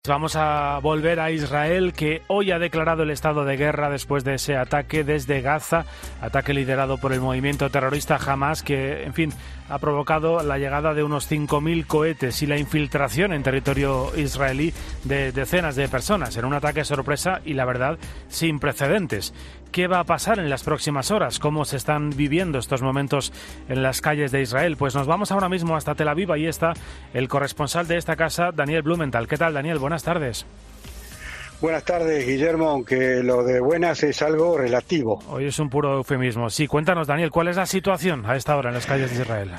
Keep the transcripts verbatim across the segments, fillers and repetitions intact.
Vamos a volver a Israel, que hoy ha declarado el estado de guerra después de ese ataque desde Gaza, ataque liderado por el movimiento terrorista Hamas, que, en fin, ha provocado la llegada de unos cinco mil cohetes y la infiltración en territorio israelí de decenas de personas, en un ataque sorpresa y, la verdad, sin precedentes. ¿Qué va a pasar en las próximas horas? ¿Cómo se están viviendo estos momentos en las calles de Israel? Pues nos vamos ahora mismo hasta Tel Aviv. Ahí está el corresponsal de esta casa, Daniel Blumenthal. ¿Qué tal, Daniel? Buenas tardes. Buenas tardes, Guillermo, aunque lo de buenas es algo relativo. Hoy es un puro eufemismo. Sí, cuéntanos, Daniel, ¿cuál es la situación a esta hora en las calles de Israel?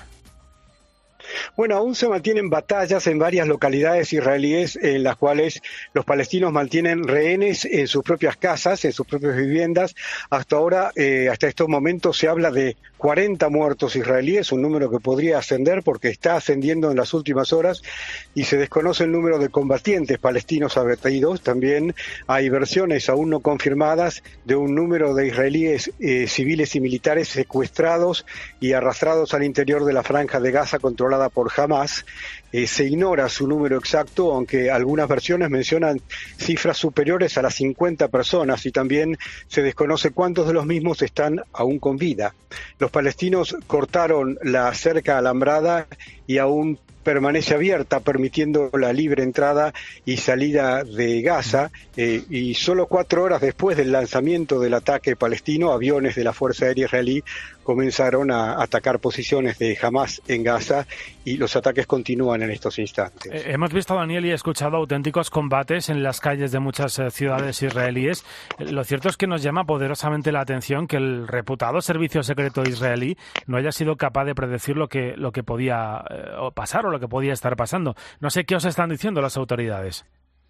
Bueno, aún se mantienen batallas en varias localidades israelíes en las cuales los palestinos mantienen rehenes en sus propias casas, en sus propias viviendas. Hasta ahora, eh, hasta estos momentos se habla de cuarenta muertos israelíes, un número que podría ascender porque está ascendiendo en las últimas horas, y se desconoce el número de combatientes palestinos abatidos. También hay versiones aún no confirmadas de un número de israelíes eh, civiles y militares secuestrados y arrastrados al interior de la franja de Gaza controlada por Hamas. Eh, se ignora su número exacto, aunque algunas versiones mencionan cifras superiores a las cincuenta personas, y también se desconoce cuántos de los mismos están aún con vida. Los palestinos cortaron la cerca alambrada y aún permanece abierta, permitiendo la libre entrada y salida de Gaza, eh, y solo cuatro horas después del lanzamiento del ataque palestino, aviones de la Fuerza Aérea Israelí comenzaron a atacar posiciones de Hamas en Gaza, y los ataques continúan en estos instantes. Eh, hemos visto, Daniel, y he escuchado auténticos combates en las calles de muchas eh, ciudades israelíes. Eh, lo cierto es que nos llama poderosamente la atención que el reputado servicio secreto israelí no haya sido capaz de predecir lo que, lo que podía eh, pasar o lo que podía estar pasando. No sé qué os están diciendo las autoridades.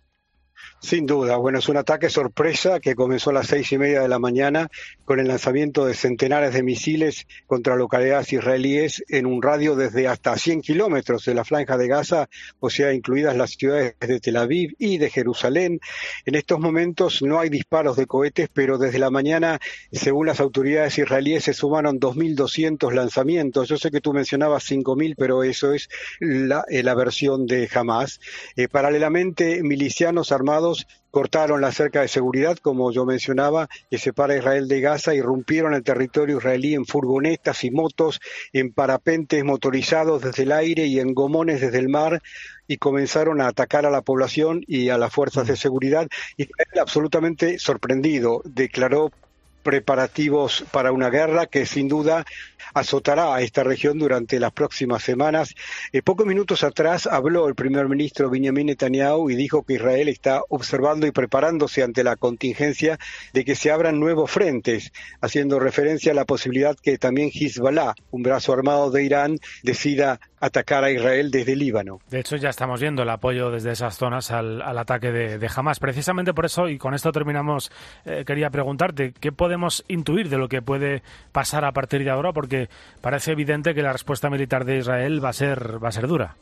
Sin duda, bueno, es un ataque sorpresa que comenzó a las seis y media de la mañana con el lanzamiento de centenares de misiles contra localidades israelíes en un radio desde hasta cien kilómetros de la franja de Gaza, o sea, incluidas las ciudades de Tel Aviv y de Jerusalén. En estos momentos no hay disparos de cohetes, pero desde la mañana, según las autoridades israelíes, se sumaron dos mil doscientos lanzamientos. Yo sé que tú mencionabas cinco mil, pero eso es la, la versión de Hamas. Eh, paralelamente, milicianos armados cortaron la cerca de seguridad, como yo mencionaba, que separa a Israel de Gaza, irrumpieron el territorio israelí en furgonetas y motos, en parapentes motorizados desde el aire y en gomones desde el mar, y comenzaron a atacar a la población y a las fuerzas de seguridad. Israel, absolutamente sorprendido, declaró preparativos para una guerra que sin duda azotará a esta región durante las próximas semanas. Eh, pocos minutos atrás habló el primer ministro Benjamin Netanyahu y dijo que Israel está observando y preparándose ante la contingencia de que se abran nuevos frentes, haciendo referencia a la posibilidad que también Hezbollah, un brazo armado de Irán, decida atacar a Israel desde Líbano. De hecho, ya estamos viendo el apoyo desde esas zonas al, al ataque de, de Hamas. Precisamente por eso, y con esto terminamos, eh, quería preguntarte, ¿qué podemos intuir de lo que puede pasar a partir de ahora? Porque parece evidente que la respuesta militar de Israel va a ser, va a ser dura.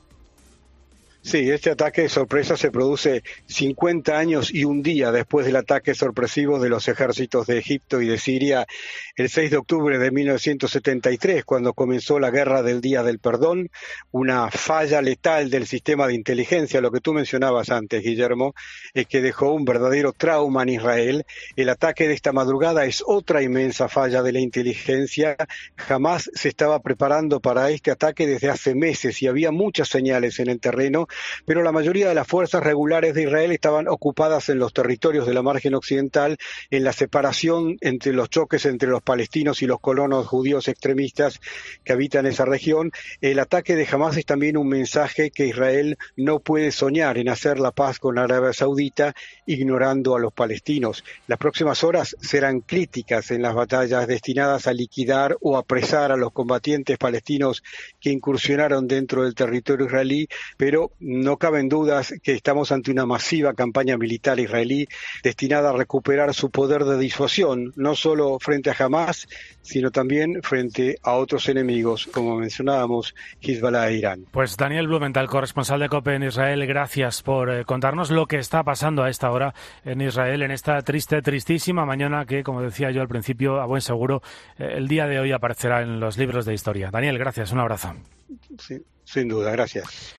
Sí, este ataque de sorpresa se produce cincuenta años y un día después del ataque sorpresivo de los ejércitos de Egipto y de Siria el seis de octubre de mil novecientos setenta y tres, cuando comenzó la Guerra del Día del Perdón, una falla letal del sistema de inteligencia, lo que tú mencionabas antes, Guillermo, es que dejó un verdadero trauma en Israel. El ataque de esta madrugada es otra inmensa falla de la inteligencia. Jamás se estaba preparando para este ataque desde hace meses y había muchas señales en el terreno, pero la mayoría de las fuerzas regulares de Israel estaban ocupadas en los territorios de la margen occidental, en la separación entre los choques entre los palestinos y los colonos judíos extremistas que habitan esa región. El ataque de Hamas es también un mensaje que Israel no puede soñar en hacer la paz con Arabia Saudita ignorando a los palestinos. Las próximas horas serán críticas en las batallas destinadas a liquidar o apresar a los combatientes palestinos que incursionaron dentro del territorio israelí, pero no caben dudas que estamos ante una masiva campaña militar israelí destinada a recuperar su poder de disuasión, no solo frente a Hamas, sino también frente a otros enemigos, como mencionábamos, Hezbollah e Irán. Pues Daniel Blumenthal, corresponsal de COPE en Israel, gracias por eh, contarnos lo que está pasando a esta hora en Israel, en esta triste, tristísima mañana que, como decía yo al principio, a buen seguro, eh, el día de hoy aparecerá en los libros de historia. Daniel, gracias, un abrazo. Sí, sin duda, gracias.